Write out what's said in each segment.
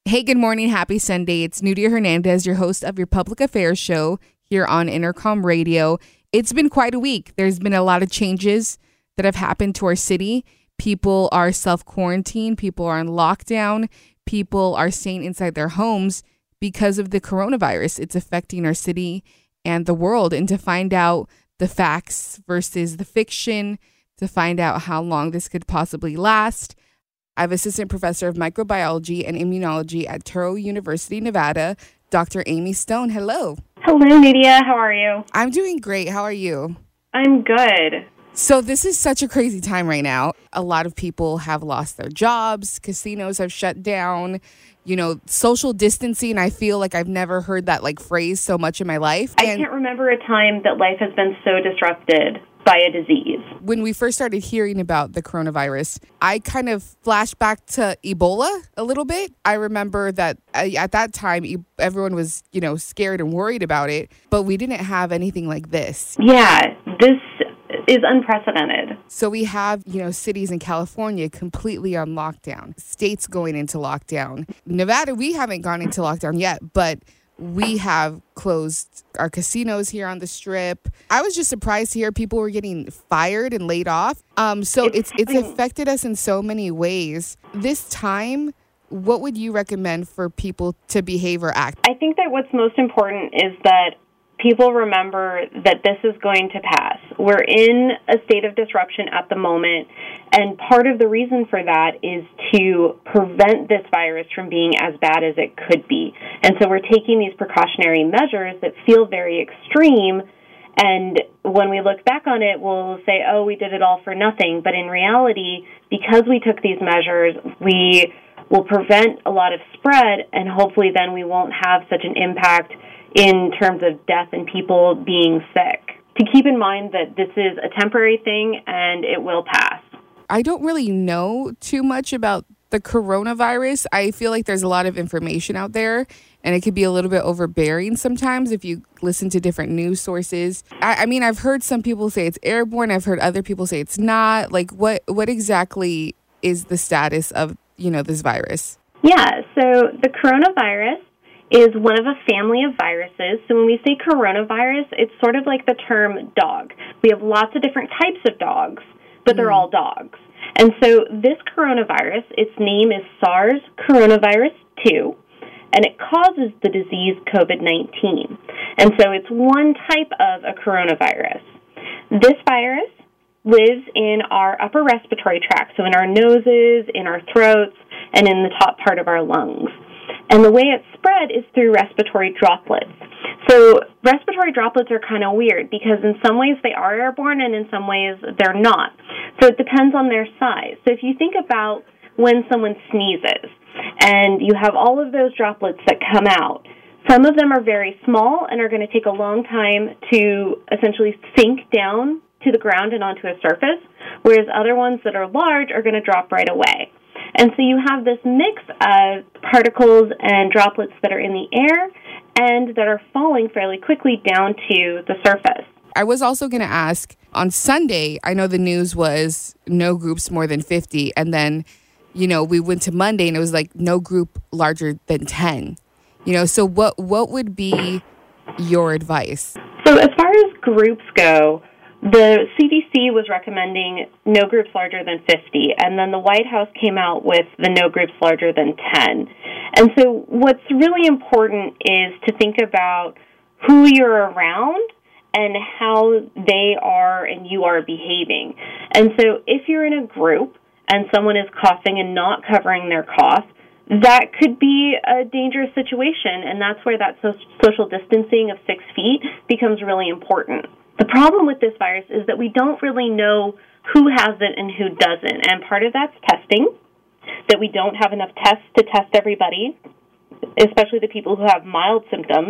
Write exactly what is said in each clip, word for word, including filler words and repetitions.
Hey, good morning. Happy Sunday. It's Nudia Hernandez, your host of your public affairs show here on Intercom Radio. It's been quite a week. There's been a lot of changes that have happened to our city. People are self-quarantined. People are on lockdown. People are staying inside their homes because of the coronavirus. It's affecting our city and the world. And to find out the facts versus the fiction, to find out how long this could possibly last, I have Assistant Professor of Microbiology and Immunology at Touro University, Nevada, Doctor Amy Stone. Hello. Hello, Nudia. How are you? I'm doing great. How are you? I'm good. So this is such a crazy time right now. A lot of people have lost their jobs. Casinos have shut down. You know, social distancing. I feel like I've never heard that like phrase so much in my life. I and can't remember a time that life has been so disrupted by a disease. When we first started hearing about the coronavirus, I kind of flashed back to Ebola a little bit. I remember that at that time, everyone was, you know, scared and worried about it, but we didn't have anything like this. Yeah, this is unprecedented. So we have, you know, cities in California completely on lockdown, states going into lockdown. Nevada, we haven't gone into lockdown yet, but we have closed our casinos here on the Strip. I was just surprised to hear people were getting fired and laid off. Um, so it's it's affected us in so many ways. This time, what would you recommend for people to behave or act? I think that what's most important is that people remember that this is going to pass. We're in a state of disruption at the moment, and part of the reason for that is to prevent this virus from being as bad as it could be. And so we're taking these precautionary measures that feel very extreme, and when we look back on it, we'll say, oh, we did it all for nothing. But in reality, because we took these measures, we will prevent a lot of spread, and hopefully then we won't have such an impact in terms of death and people being sick. To keep in mind that this is a temporary thing and it will pass. I don't really know too much about the coronavirus. I feel like there's a lot of information out there and it could be a little bit overbearing sometimes if you listen to different news sources. I, I mean, I've heard some people say it's airborne. I've heard other people say it's not. Like, what, what exactly is the status of, you know, this virus? Yeah, so the coronavirus is one of a family of viruses. So when we say coronavirus, it's sort of like the term dog. We have lots of different types of dogs, but they're mm. all dogs. And so this coronavirus, its name is SARS coronavirus two, and it causes the disease COVID nineteen. And so it's one type of a coronavirus. This virus lives in our upper respiratory tract, so in our noses, in our throats, and in the top part of our lungs. And the way it's spread is through respiratory droplets. So respiratory droplets are kind of weird because in some ways they are airborne and in some ways they're not. So it depends on their size. So if you think about when someone sneezes and you have all of those droplets that come out, some of them are very small and are going to take a long time to essentially sink down to the ground and onto a surface, whereas other ones that are large are going to drop right away. And so you have this mix of particles and droplets that are in the air and that are falling fairly quickly down to the surface. I was also going to ask, on Sunday, I know the news was no groups more than fifty. And then, you know, we went to Monday and it was like no group larger than ten. You know, so what, what would be your advice? So as far as groups go, the C D C was recommending no groups larger than fifty, and then the White House came out with the no groups larger than ten. And so what's really important is to think about who you're around and how they are and you are behaving. And so if you're in a group and someone is coughing and not covering their cough, that could be a dangerous situation, and that's where that so- social distancing of six feet becomes really important. The problem with this virus is that we don't really know who has it and who doesn't, and part of that's testing, that we don't have enough tests to test everybody, especially the people who have mild symptoms,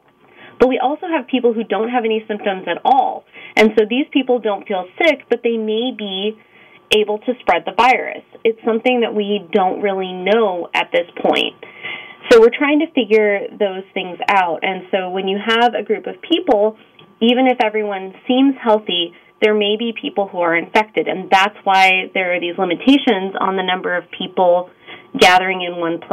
but we also have people who don't have any symptoms at all, and so these people don't feel sick, but they may be able to spread the virus. It's something that we don't really know at this point. So we're trying to figure those things out, and so when you have a group of people, even if everyone seems healthy, there may be people who are infected, and that's why there are these limitations on the number of people gathering in one place.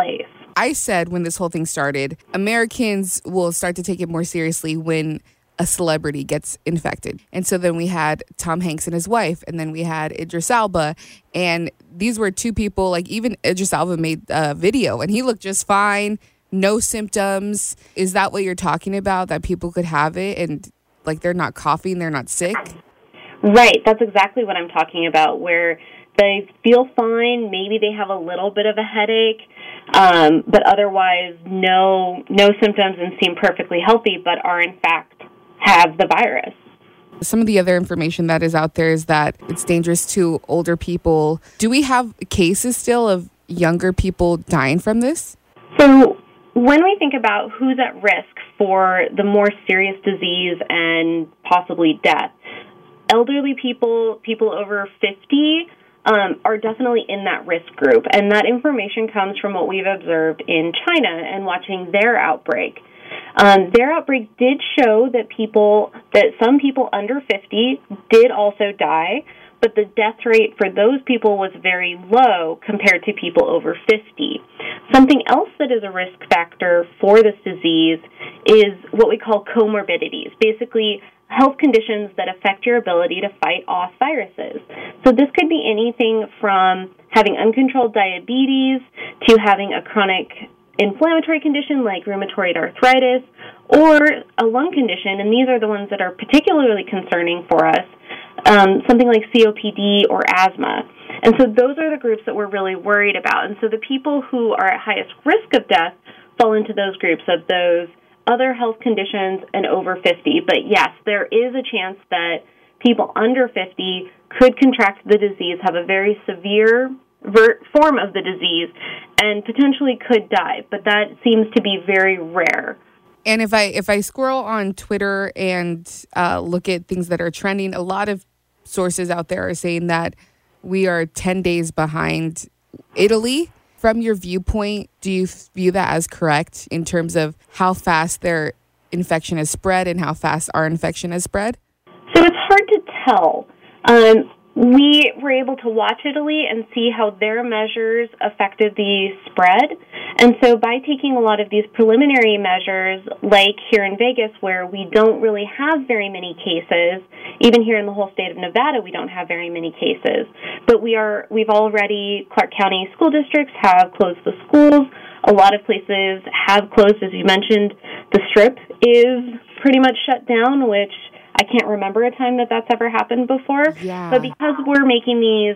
I said when this whole thing started, Americans will start to take it more seriously when a celebrity gets infected. And so then we had Tom Hanks and his wife, and then we had Idris Elba. And these were two people, like even Idris Elba made a video and he looked just fine, no symptoms. Is that what you're talking about, that people could have it and like they're not coughing, they're not sick? Right, that's exactly what I'm talking about, where they feel fine, maybe they have a little bit of a headache, um, but otherwise no no symptoms and seem perfectly healthy, but are in fact have the virus. Some of the other information that is out there is that it's dangerous to older people. Do we have cases still of younger people dying from this? So when we think about who's at risk for the more serious disease and possibly death, elderly people, people over fifty, um, are definitely in that risk group. And that information comes from what we've observed in China and watching their outbreak. Um, their outbreak did show that people, that some people under fifty did also die, but the death rate for those people was very low compared to people over fifty. Something else that is a risk factor for this disease is what we call comorbidities, basically health conditions that affect your ability to fight off viruses. So this could be anything from having uncontrolled diabetes to having a chronic inflammatory condition like rheumatoid arthritis or a lung condition, and these are the ones that are particularly concerning for us, um, something like C O P D or asthma. And so those are the groups that we're really worried about. And so the people who are at highest risk of death fall into those groups of those other health conditions and over fifty. But yes, there is a chance that people under fifty could contract the disease, have a very severe ver- form of the disease, and potentially could die. But that seems to be very rare. And if I if I scroll on Twitter and uh, look at things that are trending, a lot of sources out there are saying that we are ten days behind Italy. From your viewpoint, do you view that as correct in terms of how fast their infection has spread and how fast our infection has spread? So it's hard to tell. Um, we were able to watch Italy and see how their measures affected the spread. And so by taking a lot of these preliminary measures, like here in Vegas, where we don't really have very many cases, even here in the whole state of Nevada, we don't have very many cases. But we are, we've already, Clark County school districts have closed the schools. A lot of places have closed, as you mentioned. The Strip is pretty much shut down, which I can't remember a time that that's ever happened before. Yeah. But because we're making these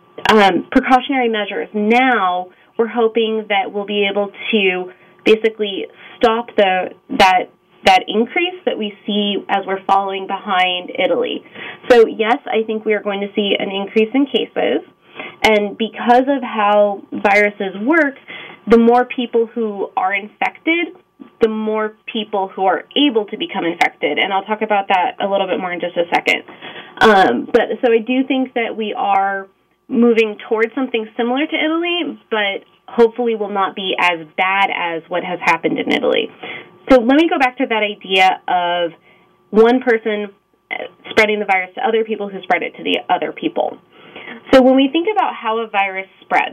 um, precautionary measures now, we're hoping that we'll be able to basically stop the that that increase that we see as we're following behind Italy. So yes, I think we are going to see an increase in cases. And because of how viruses work, the more people who are infected, the more people who are able to become infected. And I'll talk about that a little bit more in just a second. Um, but so I do think that we are moving towards something similar to Italy, but hopefully will not be as bad as what has happened in Italy. So let me go back to that idea of one person spreading the virus to other people who spread it to the other people. So when we think about how a virus spreads,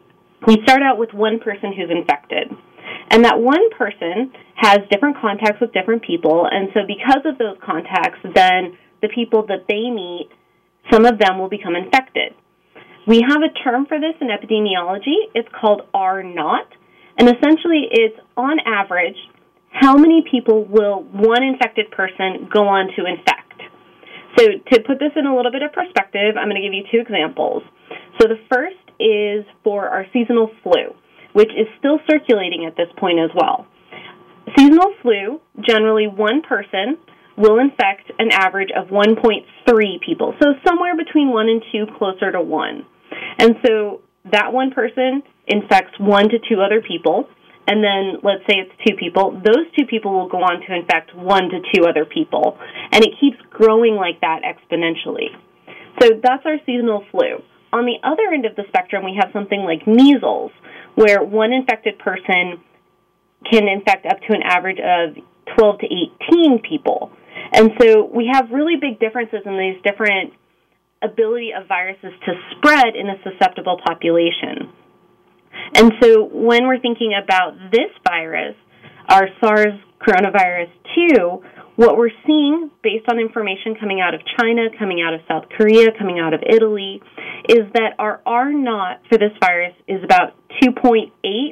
we start out with one person who's infected. And that one person has different contacts with different people, and so because of those contacts, then the people that they meet, some of them will become infected. We have a term for this in epidemiology. It's called R naught, and essentially it's, on average, how many people will one infected person go on to infect. So to put this in a little bit of perspective, I'm going to give you two examples. So the first is for our seasonal flu, which is still circulating at this point as well. Seasonal flu, generally one person will infect an average of one point three people, so somewhere between one and two, closer to one. And so that one person infects one to two other people, and then let's say it's two people. Those two people will go on to infect one to two other people, and it keeps growing like that exponentially. So that's our seasonal flu. On the other end of the spectrum, we have something like measles, where one infected person can infect up to an average of twelve to eighteen people. And so we have really big differences in these different ability of viruses to spread in a susceptible population. And so when we're thinking about this virus, our SARS coronavirus two, what we're seeing, based on information coming out of China, coming out of South Korea, coming out of Italy, is that our R naught for this virus is about two point eight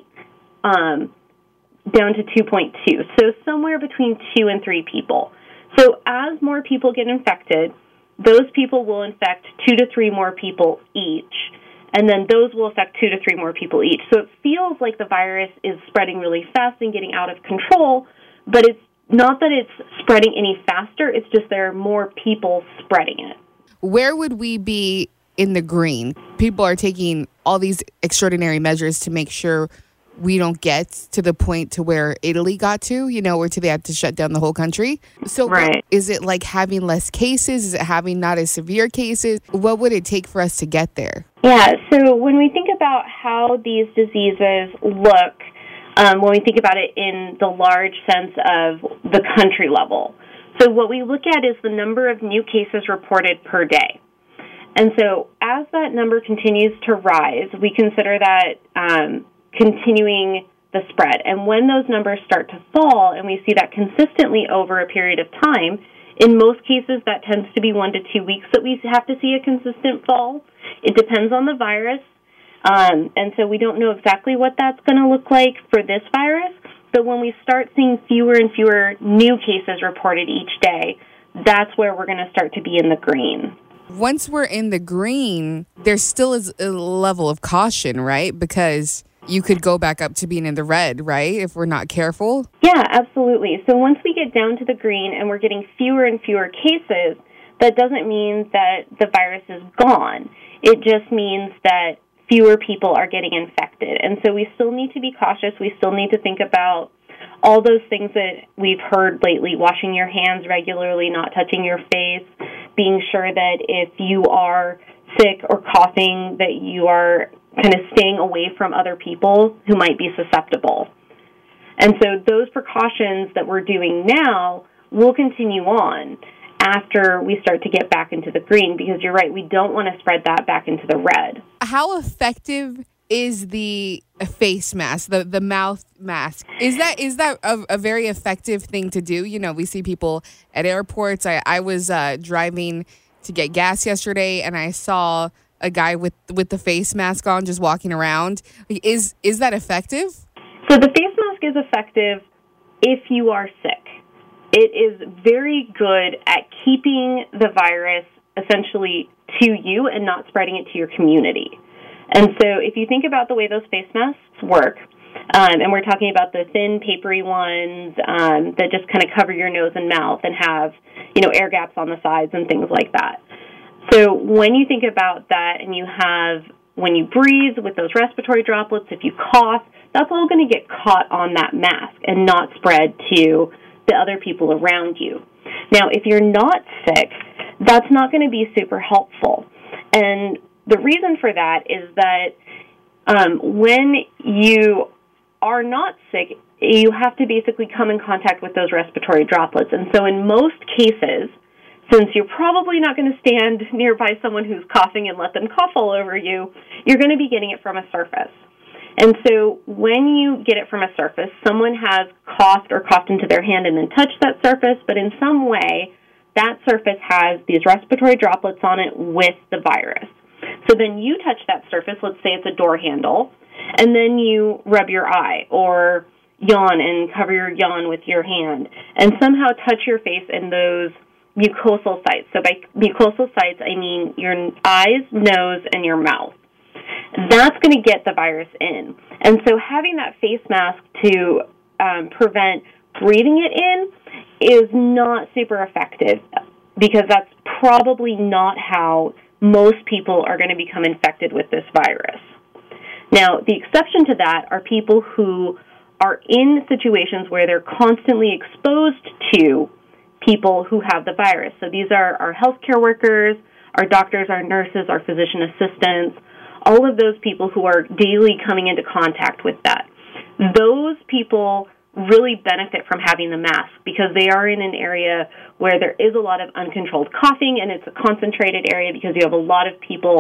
um, down to two point two, so somewhere between two and three people. So as more people get infected, those people will infect two to three more people each, and then those will affect two to three more people each. So it feels like the virus is spreading really fast and getting out of control, but it's not that it's spreading any faster, it's just there are more people spreading it. Where would we be in the green? People are taking all these extraordinary measures to make sure we don't get to the point to where Italy got to, you know, where they had to shut down the whole country. So right. what, is it like having less cases? Is it having not as severe cases? What would it take for us to get there? Yeah, so when we think about how these diseases look, um, when we think about it in the large sense of the country level, so what we look at is the number of new cases reported per day. And so as that number continues to rise, we consider that um, continuing the spread. And when those numbers start to fall, and we see that consistently over a period of time, in most cases that tends to be one to two weeks that we have to see a consistent fall. It depends on the virus, um, and so we don't know exactly what that's going to look like for this virus, but when we start seeing fewer and fewer new cases reported each day, that's where we're going to start to be in the green. Once we're in the green, there still is a level of caution, right? Because you could go back up to being in the red, right, if we're not careful? Yeah, absolutely. So once we get down to the green and we're getting fewer and fewer cases, that doesn't mean that the virus is gone. It just means that fewer people are getting infected. And so we still need to be cautious. We still need to think about all those things that we've heard lately, washing your hands regularly, not touching your face, being sure that if you are sick or coughing, that you are kind of staying away from other people who might be susceptible. And so those precautions that we're doing now will continue on after we start to get back into the green, because you're right, we don't want to spread that back into the red. How effective is the face mask, the, the mouth mask? Is that is that a, a very effective thing to do? You know, we see people at airports. I, I was uh, driving to get gas yesterday, and I saw a guy with with the face mask on just walking around. Is is that effective? So the face mask is effective if you are sick. It is very good at keeping the virus essentially to you and not spreading it to your community. And so if you think about the way those face masks work, um, and we're talking about the thin, papery ones um, that just kind of cover your nose and mouth and have, you know, air gaps on the sides and things like that. So when you think about that and you have, when you breathe with those respiratory droplets, if you cough, that's all going to get caught on that mask and not spread to the other people around you. Now, if you're not sick, that's not going to be super helpful. And the reason for that is that um, when you are not sick, you have to basically come in contact with those respiratory droplets. And so in most cases, since you're probably not going to stand nearby someone who's coughing and let them cough all over you, you're going to be getting it from a surface. And so when you get it from a surface, someone has coughed or coughed into their hand and then touched that surface, but in some way, that surface has these respiratory droplets on it with the virus. So then you touch that surface, let's say it's a door handle, and then you rub your eye or yawn and cover your yawn with your hand, and somehow touch your face in those mucosal sites. So by mucosal sites, I mean your eyes, nose, and your mouth. That's going to get the virus in. And so having that face mask to um, prevent breathing it in is not super effective, because that's probably not how most people are going to become infected with this virus. Now, the exception to that are people who are in situations where they're constantly exposed to people who have the virus. So these are our healthcare workers, our doctors, our nurses, our physician assistants, all of those people who are daily coming into contact with that. Those people really benefit from having the mask because they are in an area where there is a lot of uncontrolled coughing, and it's a concentrated area because you have a lot of people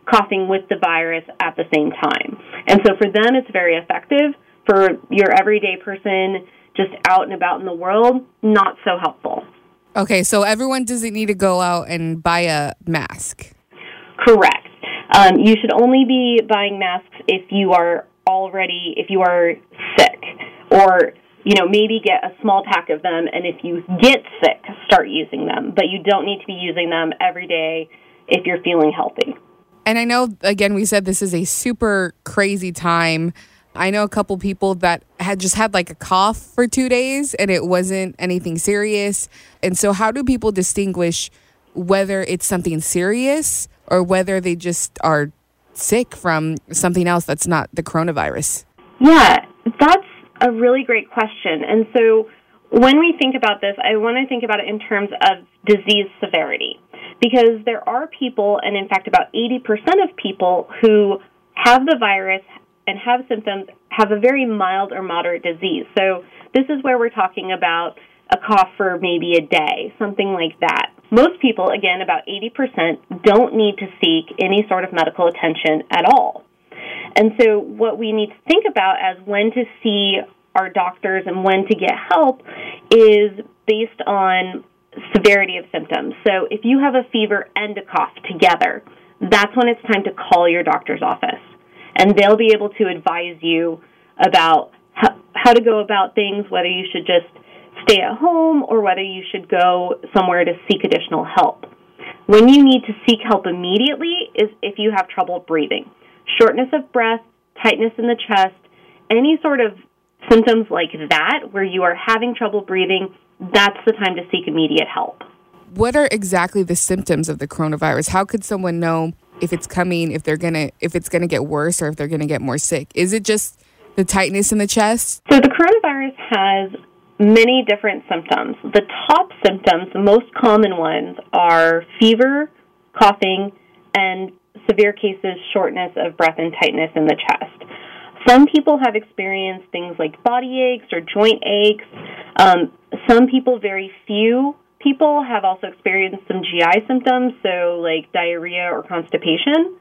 coughing with the virus at the same time. And so for them, it's very effective. For your everyday person just out and about in the world, not so helpful. Okay, so everyone doesn't need to go out and buy a mask. Correct. Um, you should only be buying masks if you are already, if you are sick, or, you know, maybe get a small pack of them, and if you get sick, start using them. But you don't need to be using them every day if you're feeling healthy. And I know, again, we said this is a super crazy time. I know a couple people that had just had like a cough for two days and it wasn't anything serious. And so how do people distinguish whether it's something serious or whether they just are sick from something else that's not the coronavirus? Yeah, that's a really great question. And so when we think about this, I want to think about it in terms of disease severity, because there are people, and in fact about eighty percent of people who have the virus and have symptoms have a very mild or moderate disease. So this is where we're talking about a cough for maybe a day, something like that. Most people, again, about eighty percent, don't need to seek any sort of medical attention at all. And so what we need to think about as when to see our doctors and when to get help is based on severity of symptoms. So if you have a fever and a cough together, that's when it's time to call your doctor's office. And they'll be able to advise you about how, how to go about things, whether you should just stay at home or whether you should go somewhere to seek additional help. When you need to seek help immediately is if you have trouble breathing. Shortness of breath, tightness in the chest, any sort of symptoms like that where you are having trouble breathing, that's the time to seek immediate help. What are exactly the symptoms of the coronavirus? How could someone know if it's coming, if they're gonna, if it's gonna get worse, or if they're gonna get more sick? Is it just the tightness in the chest? So the coronavirus has many different symptoms. The top symptoms, the most common ones, are fever, coughing, and severe cases, shortness of breath and tightness in the chest. Some people have experienced things like body aches or joint aches. Um, some people, very few people, have also experienced some G I symptoms, so like diarrhea or constipation.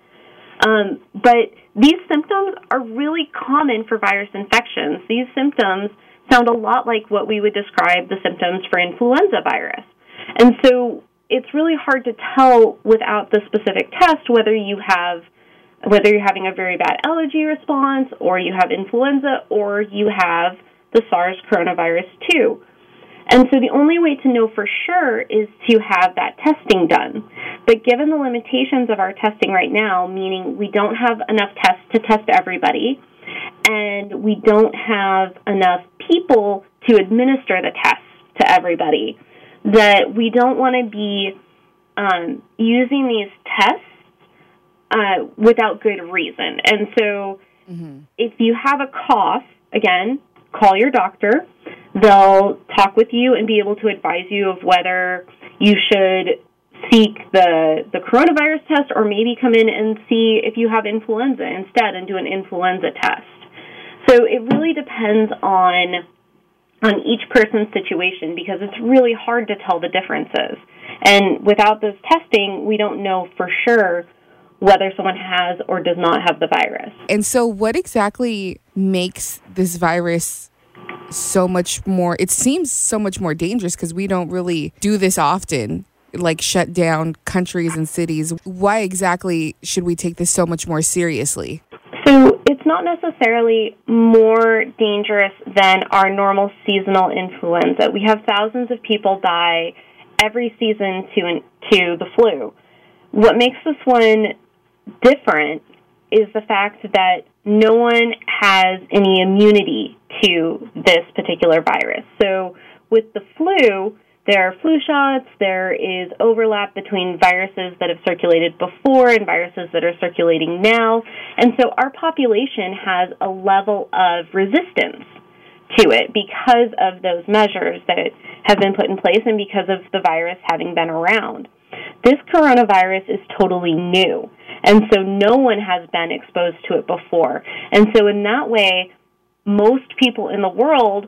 Um, but these symptoms are really common for virus infections. These symptoms sound a lot like what we would describe the symptoms for influenza virus. And so it's really hard to tell without the specific test whether you have, whether you're having a very bad allergy response, or you have influenza, or you have the SARS coronavirus two. And so the only way to know for sure is to have that testing done. But given the limitations of our testing right now, meaning we don't have enough tests to test everybody, and we don't have enough people to administer the tests to everybody, that we don't want to be um, using these tests uh, without good reason. And so mm-hmm. if you have a cough, again, call your doctor. They'll talk with you and be able to advise you of whether you should seek the the coronavirus test or maybe come in and see if you have influenza instead and do an influenza test. So it really depends on on each person's situation, because it's really hard to tell the differences. And without this testing, we don't know for sure whether someone has or does not have the virus. And so what exactly makes this virus so much more, it seems so much more dangerous, because we don't really do this often, like shut down countries and cities. Why exactly should we take this so much more seriously? So it's not necessarily more dangerous than our normal seasonal influenza. We have thousands of people die every season to to the flu. What makes this one different is the fact that no one has any immunity to this particular virus. So with the flu, there are flu shots, there is overlap between viruses that have circulated before and viruses that are circulating now. And so our population has a level of resistance to it because of those measures that have been put in place and because of the virus having been around. This coronavirus is totally new, and so no one has been exposed to it before. And so in that way, most people in the world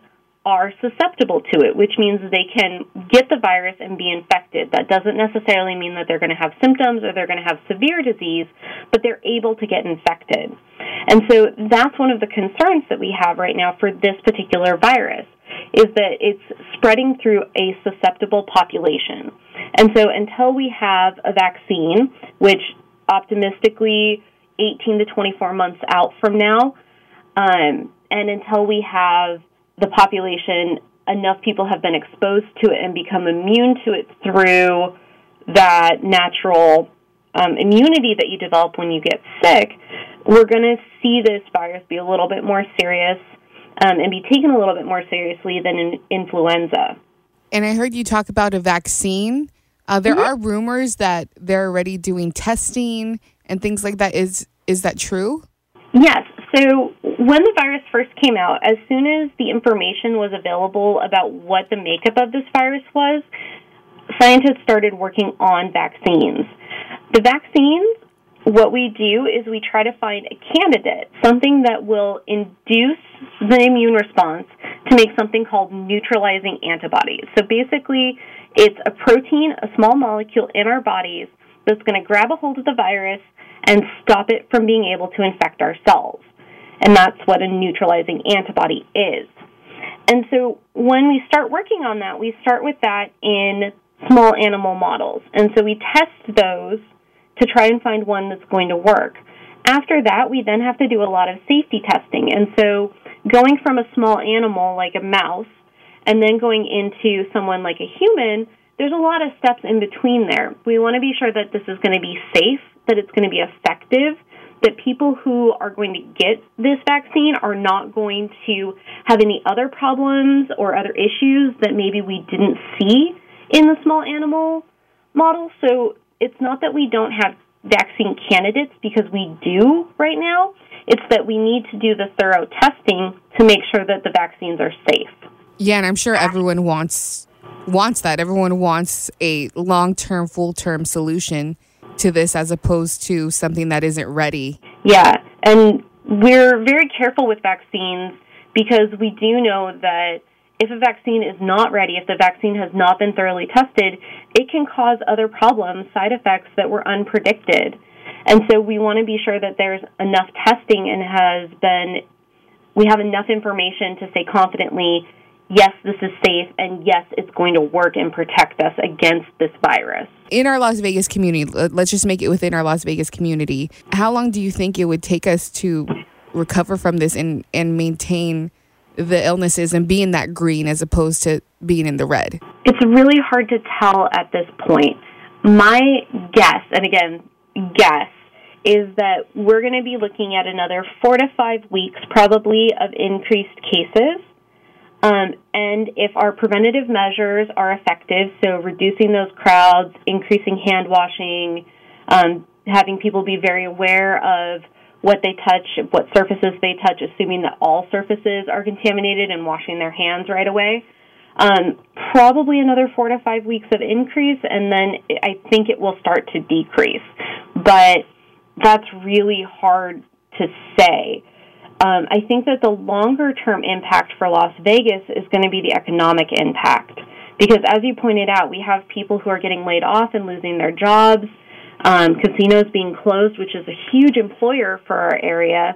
are susceptible to it, which means they can get the virus and be infected. That doesn't necessarily mean that they're going to have symptoms or they're going to have severe disease, but they're able to get infected. And so that's one of the concerns that we have right now for this particular virus, is that it's spreading through a susceptible population. And so until we have a vaccine, which optimistically eighteen to twenty-four months out from now, um, and until we have the population, enough people have been exposed to it and become immune to it through that natural um, immunity that you develop when you get sick, we're going to see this virus be a little bit more serious um, and be taken a little bit more seriously than in influenza. And I heard you talk about a vaccine. Uh, there Mm-hmm. are rumors that they're already doing testing and things like that. Is is that true? Yes. So when the virus first came out, as soon as the information was available about what the makeup of this virus was, scientists started working on vaccines. The vaccines, what we do is we try to find a candidate, something that will induce the immune response to make something called neutralizing antibodies. So basically, it's a protein, a small molecule in our bodies that's going to grab a hold of the virus and stop it from being able to infect our cells. And that's what a neutralizing antibody is. And so when we start working on that, we start with that in small animal models. And so we test those to try and find one that's going to work. After that, we then have to do a lot of safety testing. And so going from a small animal like a mouse and then going into someone like a human, there's a lot of steps in between there. We want to be sure that this is going to be safe, that it's going to be effective, that people who are going to get this vaccine are not going to have any other problems or other issues that maybe we didn't see in the small animal model. So it's not that we don't have vaccine candidates, because we do right now. It's that we need to do the thorough testing to make sure that the vaccines are safe. Yeah, and I'm sure everyone wants wants that. Everyone wants a long-term, full-term solution to this as opposed to something that isn't ready. Yeah, and we're very careful with vaccines because we do know that if a vaccine is not ready, if the vaccine has not been thoroughly tested, it can cause other problems, side effects that were unpredicted. And so we want to be sure that there's enough testing and has been, we have enough information to say confidently, yes, this is safe, and yes, it's going to work and protect us against this virus. In our Las Vegas community, let's just make it within our Las Vegas community, how long do you think it would take us to recover from this and, and maintain the illnesses and be in that green as opposed to being in the red? It's really hard to tell at this point. My guess, and again, guess, is that we're going to be looking at another four to five weeks probably of increased cases. Um, and if our preventative measures are effective, so reducing those crowds, increasing hand washing, um, having people be very aware of what they touch, what surfaces they touch, assuming that all surfaces are contaminated and washing their hands right away, um, probably another four to five weeks of increase, and then I think it will start to decrease. But that's really hard to say. Um, I think that the longer-term impact for Las Vegas is going to be the economic impact. Because as you pointed out, we have people who are getting laid off and losing their jobs, um, casinos being closed, which is a huge employer for our area.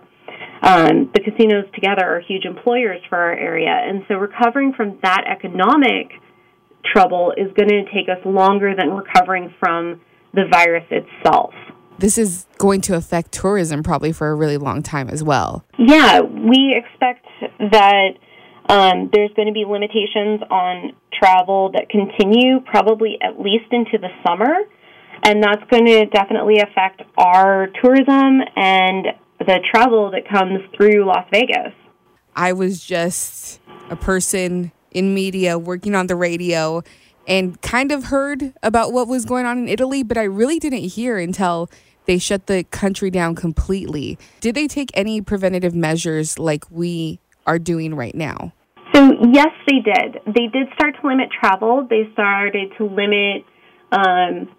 Um, the casinos together are huge employers for our area. And so recovering from that economic trouble is going to take us longer than recovering from the virus itself. This is going to affect tourism probably for a really long time as well. Yeah, we expect that um, there's going to be limitations on travel that continue probably at least into the summer, and that's going to definitely affect our tourism and the travel that comes through Las Vegas. I was just a person in media working on the radio and kind of heard about what was going on in Italy, but I really didn't hear until they shut the country down completely. Did they take any preventative measures like we are doing right now? So, yes, they did. They did start to limit travel. They started to limit um,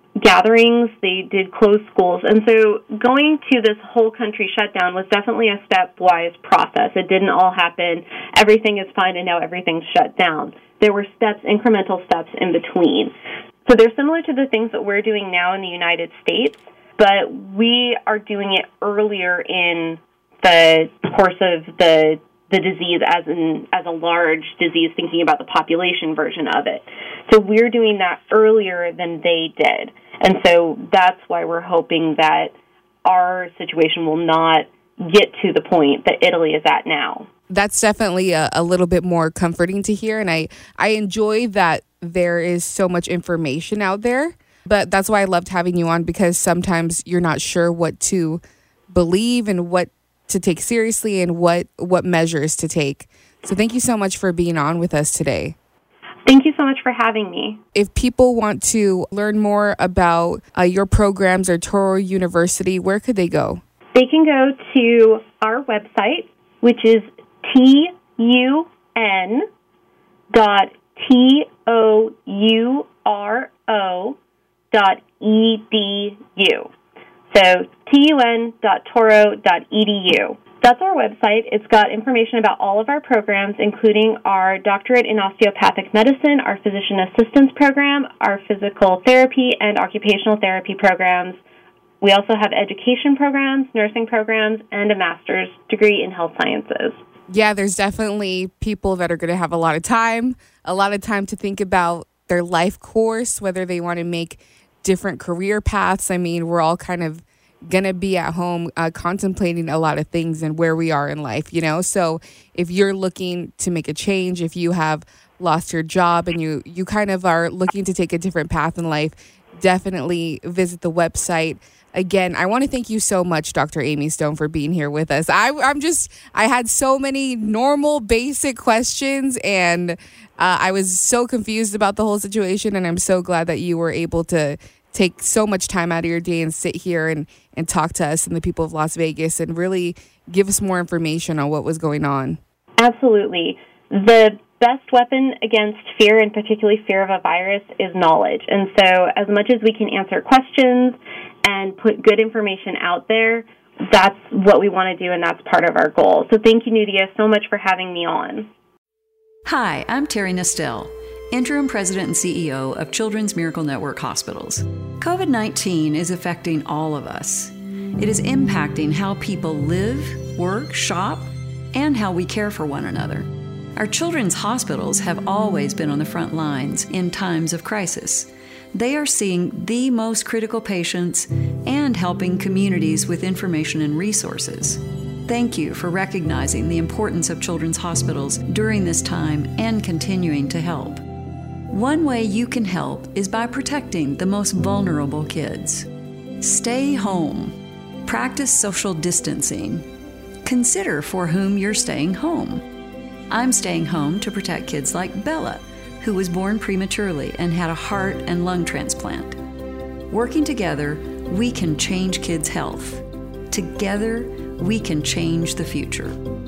gatherings. They did close schools. And so going to this whole country shutdown was definitely a stepwise process. It didn't all happen, everything is fine, and now everything's shut down. There were steps, incremental steps in between. So they're similar to the things that we're doing now in the United States, but we are doing it earlier in the course of the the disease as in as a large disease, thinking about the population version of it. So we're doing that earlier than they did. And so that's why we're hoping that our situation will not get to the point that Italy is at now. That's definitely a, a little bit more comforting to hear. And I, I enjoy that there is so much information out there. But that's why I loved having you on, because sometimes you're not sure what to believe and what to take seriously and what, what measures to take. So thank you so much for being on with us today. Thank you so much for having me. If people want to learn more about uh, your programs or Touro University, where could they go? They can go to our website, which is T U N dot T O U R O dot E D U. So T U N dot Touro dot E D U. That's our website. It's got information about all of our programs, including our doctorate in osteopathic medicine, our physician assistance program, our physical therapy and occupational therapy programs. We also have education programs, nursing programs, and a master's degree in health sciences. Yeah, there's definitely people that are going to have a lot of time, a lot of time to think about their life course, whether they want to make different career paths. I mean, we're all kind of going to be at home uh, contemplating a lot of things and where we are in life, you know? So if you're looking to make a change, if you have lost your job and you, you kind of are looking to take a different path in life, definitely visit the website. Again, I want to thank you so much, Doctor Amy Stone, for being here with us. I, I'm just, I had so many normal, basic questions, and uh, I was so confused about the whole situation, and I'm so glad that you were able to take so much time out of your day and sit here and, and talk to us and the people of Las Vegas and really give us more information on what was going on. Absolutely. The best weapon against fear, and particularly fear of a virus, is knowledge. And so as much as we can answer questions and put good information out there, that's what we want to do, and that's part of our goal. So thank you, Nudia, so much for having me on. Hi, I'm Terry Nestel, Interim President and C E O of Children's Miracle Network Hospitals. covid nineteen is affecting all of us. It is impacting how people live, work, shop, and how we care for one another. Our children's hospitals have always been on the front lines in times of crisis. They are seeing the most critical patients and helping communities with information and resources. Thank you for recognizing the importance of children's hospitals during this time and continuing to help. One way you can help is by protecting the most vulnerable kids. Stay home. Practice social distancing. Consider for whom you're staying home. I'm staying home to protect kids like Bella, who was born prematurely and had a heart and lung transplant. Working together, we can change kids' health. Together, we can change the future.